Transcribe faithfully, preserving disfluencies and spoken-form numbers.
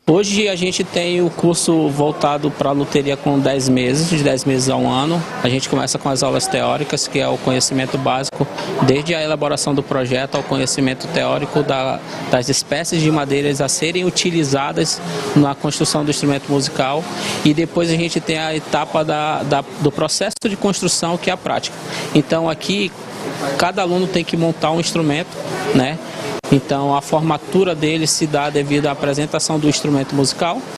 Hoje a gente tem o curso voltado para a luteria com dez meses, de dez meses a um ano. A gente começa com as aulas teóricas, que é o conhecimento básico, desde a elaboração do projeto ao conhecimento teórico da, das espécies de madeiras a serem utilizadas na construção do instrumento musical. E depois a gente tem a etapa da, da, do processo de construção, que é a prática. Então aqui, cada aluno tem que montar um instrumento, né? Então a formatura dele se dá devido à apresentação do instrumento musical.